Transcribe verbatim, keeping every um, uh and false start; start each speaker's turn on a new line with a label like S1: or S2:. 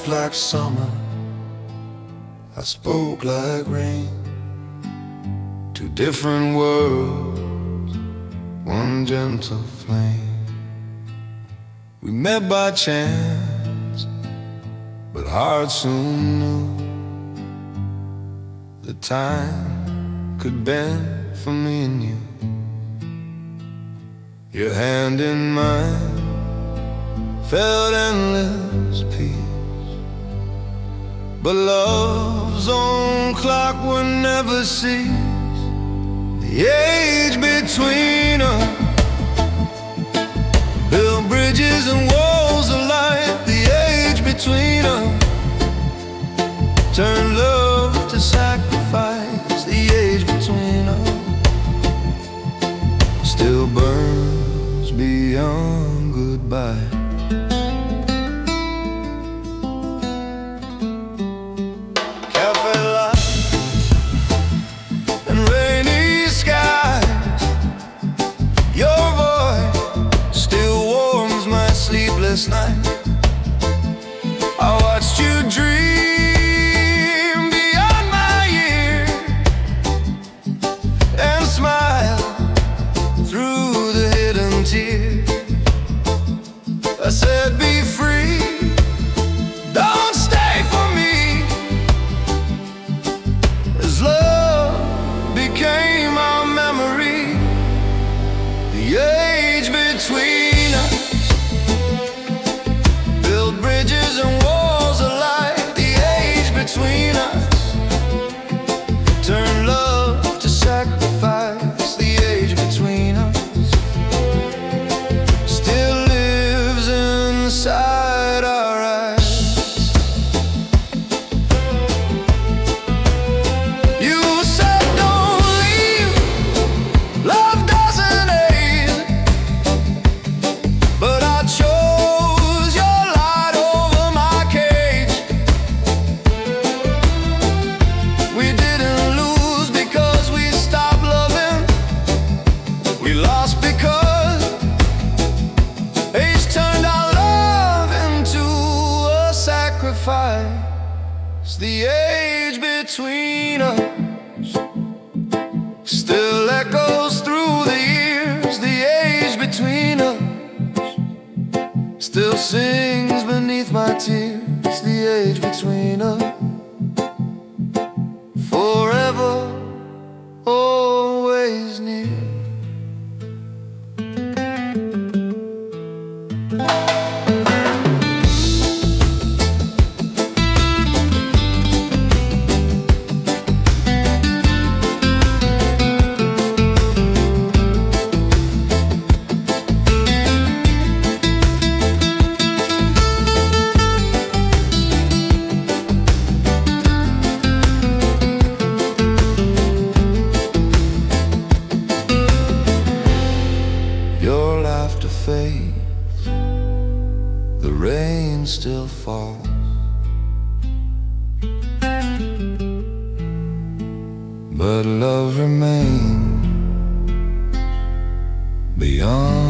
S1: laughed like summer, I spoke like rain. Two different worlds, one gentle flame. We met by chance, but hearts soon knew the time could bend for me and you. Your hand in mine felt endless peace, but love's own clock would never cease. The age between us built bridges and walls of light. The age between us turned love to sacrifice. The age between us still burns beyond goodbye. Cafe lights and rainy skies, your voice still warms my sleepless night. I watched you dream beyond my years and smile through the hidden tears. I said, be free, don't stay for me. As love became our memory, the age between us built bridges and walls of light. The age between us turned love to sacrifice. The age between us still lives inside our eyes. You said don't leave, love doesn't age, but I chose your light over my cage. We didn't lose because we stopped loving, we lost because age turned our love into a sacrifice. The age between us still echoes through the years. The age between us still sings beneath my tears. The age between us forever, always near. Your laughter fades, the rain still falls, but love remains beyond